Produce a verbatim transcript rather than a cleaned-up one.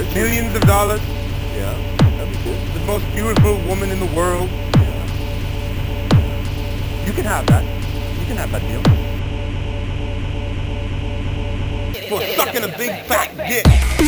rich. Millions of dollars. Yeah, that'd be cool. The most beautiful woman in the world. Yeah. You can have that. You can have that deal. For sucking a big fat dick.